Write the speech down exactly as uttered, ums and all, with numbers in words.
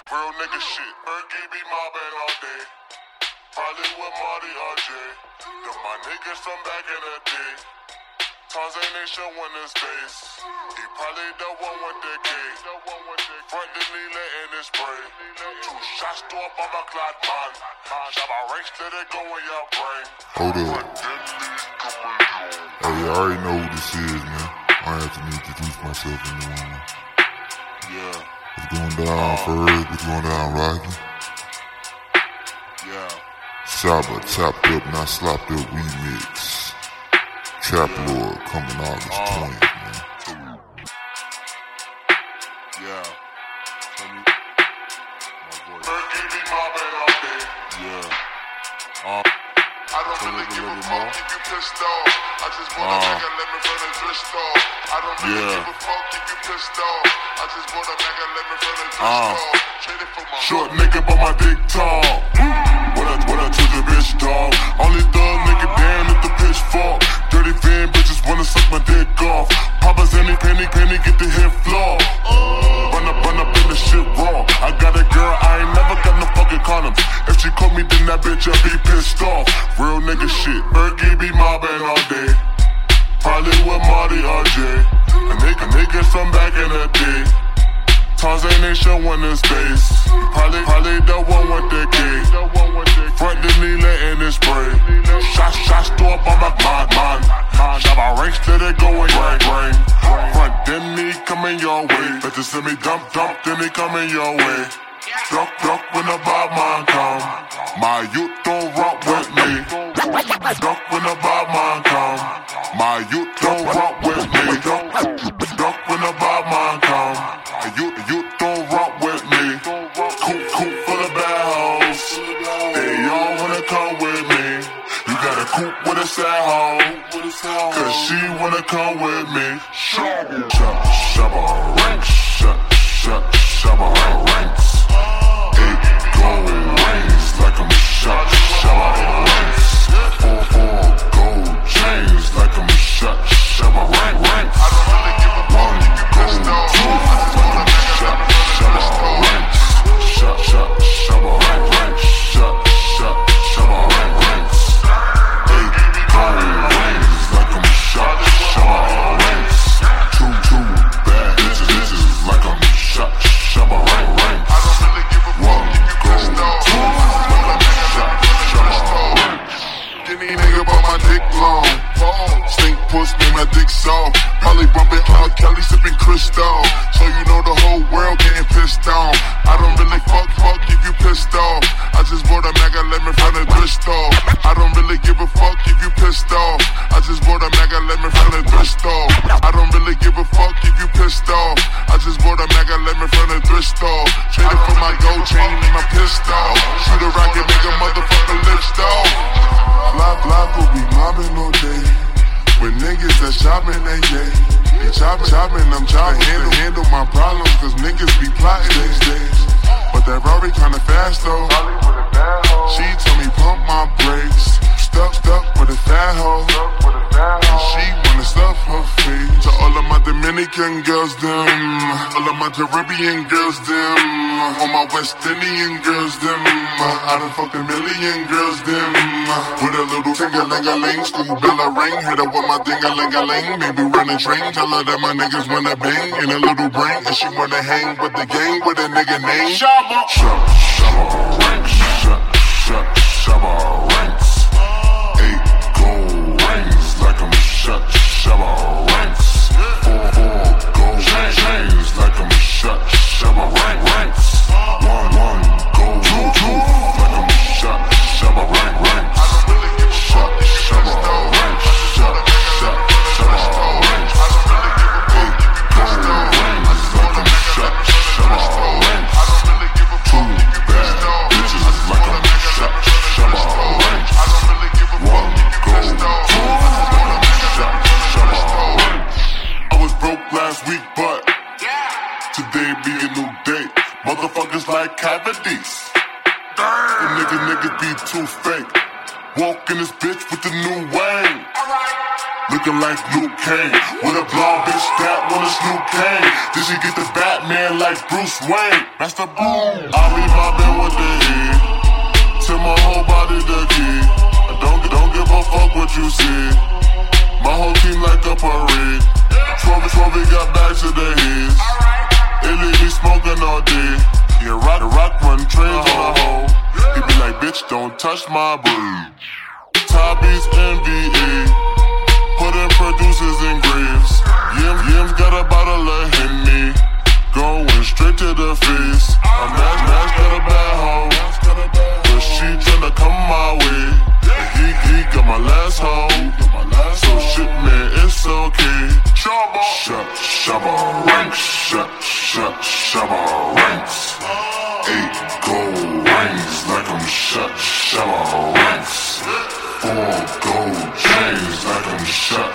Real nigga shit. Berkey be mobbing all day. Probably with Marty or Jay. Them my niggas from back in the day. Tarzan ain't showing his face. He probably the one with the gay. Front the needle in his spray. Two shots to up on my clock, man. Shot my ranks till they go in your brain. Hold up. Hey, I already know who this is, man. I don't have to introduce myself anymore. Yeah. What's going down, Ferg? What's going down, Rocky? Yeah. Saba, chopped up, not slopped up remix. Trap Lord coming August twentieth, man. Yeah. Berkey be mobbing all day. Yeah. Uh, I don't really give a fuck if you pissed off. I just wanna Uh. make a lemon from the twist off. I don't really Yeah. give a fuck if you pissed off. I just wanna make a lemon from the twist Uh. off. Trade it for my short nigga, but my dick tall. What I, what I told your bitch, dog. Only thug nigga damn at the pitchfork. Dirty fan bitches wanna suck my dick off. Papa's any penny, penny, get the hit floor. Run up, run up in the shit raw. I got a girl, I ain't never got no fucking condoms. If she caught me, then that bitch I'll be pissed off. Real nigga shit. Berkey be mobbing all day. Probably with Marty or Jay. A nigga, niggas from back in the day. Tarzan ain't showing his face. Probably, probably the one with the gay. Front the needle in his spray. Shots, shots to up on my mind, mind. Shot my ranks till they go in your brain. Front, then he coming your way. Better send me dump, dump, then he coming your way. Duck, duck when the Bob man come. My youth don't rock with me. Duck when the Bob man come. My youth don't rock with me. Duck, duck when the Bob man come. My youth, youth don't rock with me. Coop, coop full of bad hoes. They all wanna come with me. You got a coop with a sad hoe. Cause she wanna come with me. Shabba, shabba, ranks. Shabba, shabba, ranks. Eight gold rings like I'm shot, shabba, ranks. Four, four gold chains like I'm shot, shabba, ranks. I don't really give a fuck if you pissed off. I just wanna make a lemon from the twist off. Shot, shot, shabba, ranks. Shot, shot, shabba, ranks. Eight gold rings like I'm shot, shabba, ranks. Two, two bad bitches, bitches like I'm shot, shabba, ranks. I don't really give a fuck if you pissed off. I just wanna make a lemon from the twist off. Any nigga but my dick long. Stink puss, me my dick soft. Probably bumping R. Kelly, sipping Crystal. So you know the whole world getting pissed off. I don't really fuck, fuck if you pissed off. I just bought a mega lemon from the thrift store. I don't really give a fuck if you pissed off. I just bought a mega lemon from the thrift store. I don't really give a fuck if you pissed off. I just bought a mega lemon from the thrift store. Traded for my gold chain and my pistol. Shoot a rocket, make a motherfucker lips though. Fly, fly, will be mobbing all day. With niggas that shopping, they gay. They chopping, chopping, I'm chopping. Handle, handle my problems, cause niggas be plotting these days. But that Rory kinda fast though. She told me pump my brakes. Stuck, stuck with a fat hoe. And she wanna stuff her face. To all of my Dominican girls, them. All of my Caribbean girls, them. All my West Indian girls, them. I done fucked a million girls, them. With a little ting-a-ling-a-ling, school bell a ring. Hit her with my ding-a-ling-a-ling. Maybe run a train, tell her that my niggas wanna bang. In a little brain, and she wanna hang with the gang with a nigga name. Shabba, shabba, shabba, ranks. Shabba, shabba, ranks. Eight gold rings like I'm shot, shabba, ranks. Four, four gold chains like I'm shot, shabba, ranks. One, one gold, two, two like I'm shot, shabba, ranks. I don't really give a fuck if you pissed off. Ranks, shot, shot, shabba, ranks. I don't really give a fuck if you pissed off. Rings like I'm shot, shabba, ranks. I don't really give a fuck if you pissed off. Bitches like I'm shot, shabba, ranks. I don't really give a fuck if you pissed off. I just wanna make a lemon from the twist off. I was broke last week, but today be a new day. Motherfuckers like cavities. The nigga niggas be too fake. Walk in this bitch with the new wang. Looking like Luke Kane. With a blonde bitch that wanna Snoop Kane. Did she get the Batman like Bruce Wayne? That's the boom. I what you see. My whole team like a parade. Trophy, trophy got bags to their heads. It leave me smoking all day. Yeah, rock, rock, run trains on a hoe. He be like, bitch, don't touch my brew. Tobby's N V A. Putting producers in graves. Yim, Yim's got a bottle of Henny. Going straight to the face. I'm Nash, Nash got a bad hoe. But she tryna come my way. He, he got my last hoe. So shit, man, it's okay. Shabba, shabba ranks. Shut, shut, shabba ranks. Eight gold rings like I'm shut, shabba ranks. Four gold chains like I'm shut,